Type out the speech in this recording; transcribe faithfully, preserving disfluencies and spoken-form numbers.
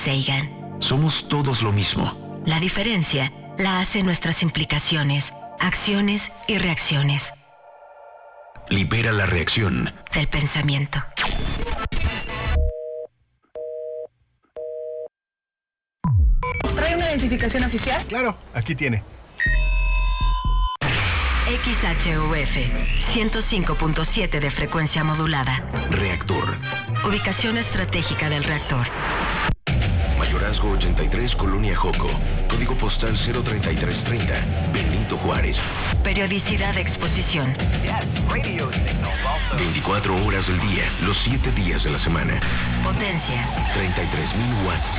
Sagan. Somos todos lo mismo. La diferencia la hacen nuestras implicaciones, acciones y reacciones. Libera la reacción del pensamiento. ¿Trae una identificación oficial? Claro, aquí tiene. X H U F, ciento cinco punto siete de frecuencia modulada. Reactor. Ubicación estratégica del reactor. Mayorazgo ochenta y tres, Colonia Joco. Código postal cero treinta y tres treinta, Benito Juárez. Periodicidad de exposición. veinticuatro horas del día, los siete días de la semana. Potencia. treinta y tres mil watts